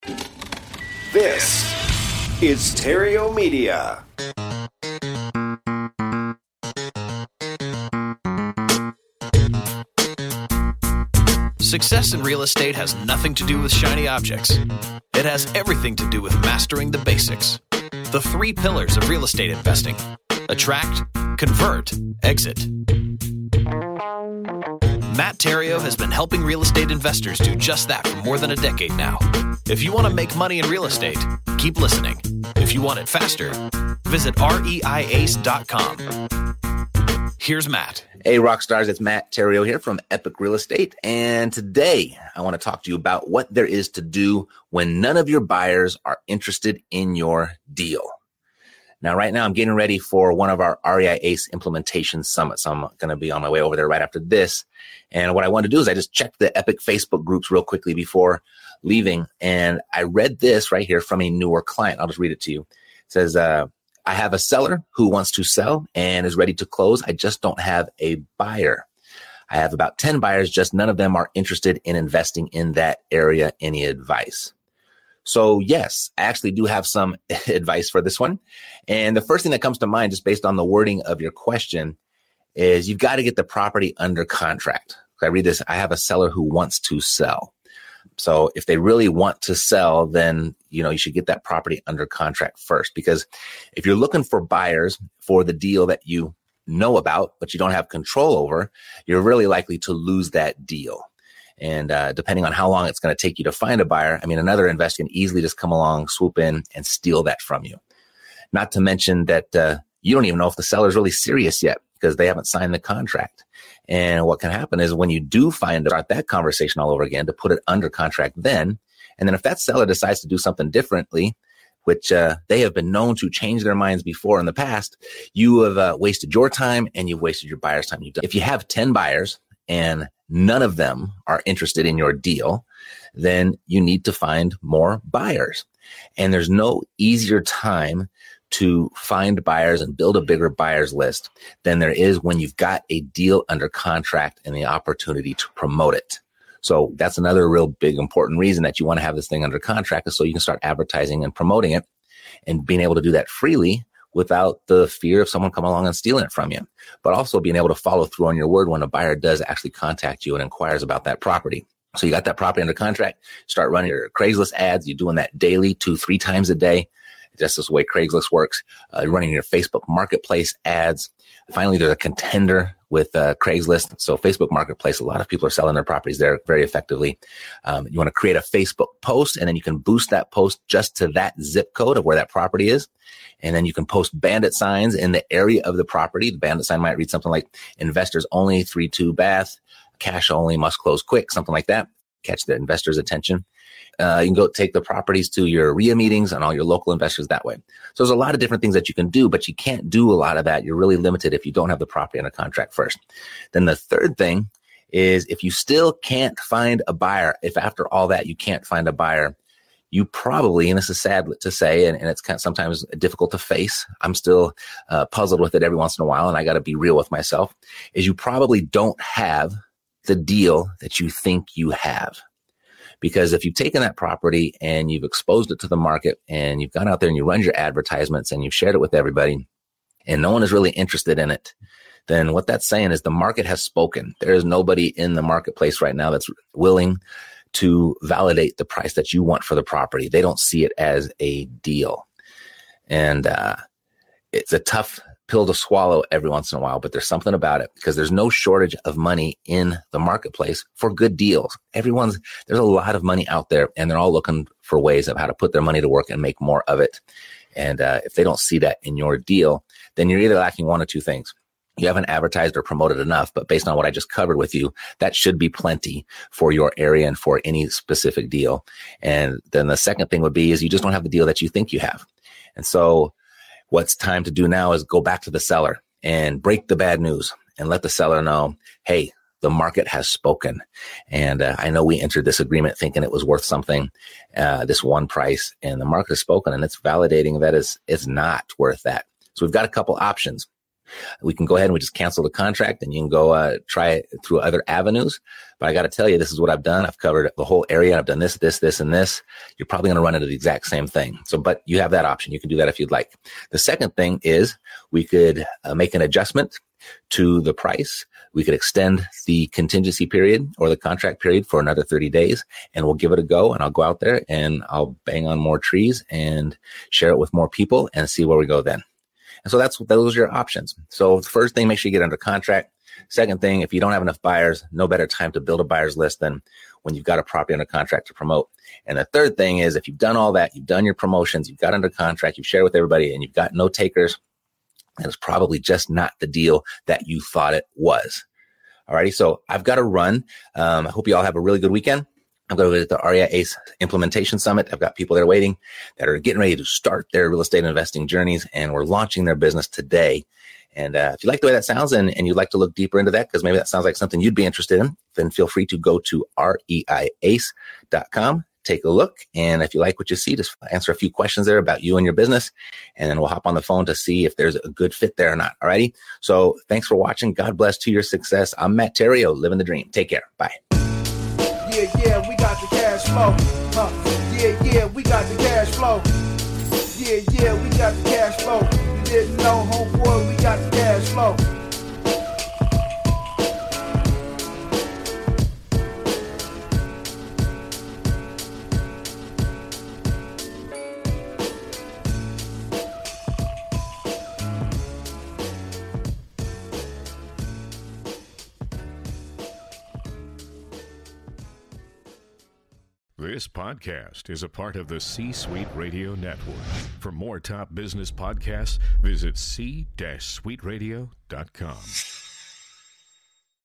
This is Stereo Media. Success in real estate has nothing to do with shiny objects. It has everything to do with mastering the basics. The 3 pillars of real estate investing: attract, convert, exit. Matt Theriault has been helping real estate investors do just that for more than a decade now. If you want to make money in real estate, keep listening. If you want it faster, visit reiace.com. Here's Matt. Hey, rock stars, it's Matt Theriault here from Epic Real Estate. And today I want to talk to you about what there is to do when none of your buyers are interested in your deal. Now, right now I'm getting ready for one of our REI ACE implementation summits. I'm going to be on my way over there right after this. And what I want to do is I just checked the Epic Facebook groups real quickly before leaving. And I read this right here from a newer client. I'll just read it to you. It says, I have a seller who wants to sell and is ready to close. I just don't have a buyer. I have about 10 buyers, just none of them are interested in investing in that area. Any advice? So yes, I actually do have some advice for this one. And the first thing that comes to mind, just based on the wording of your question, is you've got to get the property under contract. I read this, I have a seller who wants to sell. So if they really want to sell, then, you should get that property under contract first. Because if you're looking for buyers for the deal that you know about, but you don't have control over, you're really likely to lose that deal. And depending on how long it's going to take you to find a buyer, another investor can easily just come along, swoop in, and steal that from you. Not to mention that you don't even know if the seller is really serious yet because they haven't signed the contract. And what can happen is when you do start that conversation all over again, to put it under contract then, and then if that seller decides to do something differently, which they have been known to change their minds before in the past, you have wasted your time and you've wasted your buyer's time. If you have 10 buyers and none of them are interested in your deal, then you need to find more buyers. And there's no easier time to find buyers and build a bigger buyers list than there is when you've got a deal under contract and the opportunity to promote it. So that's another real big important reason that you want to have this thing under contract, is so you can start advertising and promoting it and being able to do that freely without the fear of someone coming along and stealing it from you, but also being able to follow through on your word when a buyer does actually contact you and inquires about that property. So you got that property under contract, start running your Craigslist ads. You're doing that daily, 2-3 times a day. Just this way Craigslist works. You're running your Facebook Marketplace ads. Finally, there's a contender with Craigslist. So Facebook Marketplace, a lot of people are selling their properties there very effectively. You want to create a Facebook post, and then you can boost that post just to that zip code of where that property is. And then you can post bandit signs in the area of the property. The bandit sign might read something like investors only, 3-2 bath, cash only, must close quick, something like that. Catch the investor's attention. You can go take the properties to your RIA meetings and all your local investors that way. So there's a lot of different things that you can do, but you can't do a lot of that. You're really limited if you don't have the property under contract first. Then the third thing is, if you still can't find a buyer, if after all that you can't find a buyer, you probably, and this is sad to say, and it's kind of sometimes difficult to face, I'm still puzzled with it every once in a while, and I got to be real with myself, is you probably don't have the deal that you think you have. Because if you've taken that property and you've exposed it to the market and you've gone out there and you run your advertisements and you've shared it with everybody and no one is really interested in it, then what that's saying is the market has spoken. There is nobody in the marketplace right now that's willing to validate the price that you want for the property. They don't see it as a deal. And it's a tough pill to swallow every once in a while, but there's something about it, because there's no shortage of money in the marketplace for good deals. There's a lot of money out there, and they're all looking for ways of how to put their money to work and make more of it. And if they don't see that in your deal, then you're either lacking one of two things. You haven't advertised or promoted enough, but based on what I just covered with you, that should be plenty for your area and for any specific deal. And then the second thing would be is you just don't have the deal that you think you have. And so what's time to do now is go back to the seller and break the bad news and let the seller know, hey, the market has spoken. And I know we entered this agreement thinking it was worth something, this one price, and the market has spoken, and it's validating that it's not worth that. So we've got a couple options. We can go ahead and we just cancel the contract and you can go try it through other avenues. But I got to tell you, this is what I've done. I've covered the whole area. I've done this, and this. You're probably going to run into the exact same thing. So, but you have that option. You can do that if you'd like. The second thing is we could make an adjustment to the price. We could extend the contingency period or the contract period for another 30 days, and we'll give it a go. And I'll go out there and I'll bang on more trees and share it with more people and see where we go then. And so those are your options. So the first thing, make sure you get under contract. Second thing, if you don't have enough buyers, no better time to build a buyer's list than when you've got a property under contract to promote. And the third thing is, if you've done all that, you've done your promotions, you've got under contract, you've shared with everybody, and you've got no takers, then it's probably just not the deal that you thought it was. Alrighty, so I've got to run. I hope you all have a really good weekend. I'm going to visit the REI ACE Implementation Summit. I've got people there waiting that are getting ready to start their real estate investing journeys, and we're launching their business today. And if you like the way that sounds and you'd like to look deeper into that, because maybe that sounds like something you'd be interested in, then feel free to go to reiace.com, take a look. And if you like what you see, just answer a few questions there about you and your business, and then we'll hop on the phone to see if there's a good fit there or not. All righty. So thanks for watching. God bless to your success. I'm Matt Theriault, living the dream. Take care. Bye. Yeah, we got the cash flow. Yeah, we got the cash flow. Yeah, we got the cash flow. You didn't know, homeboy, we got the cash flow. This podcast is a part of the C-Suite Radio Network. For more top business podcasts, visit c-suiteradio.com.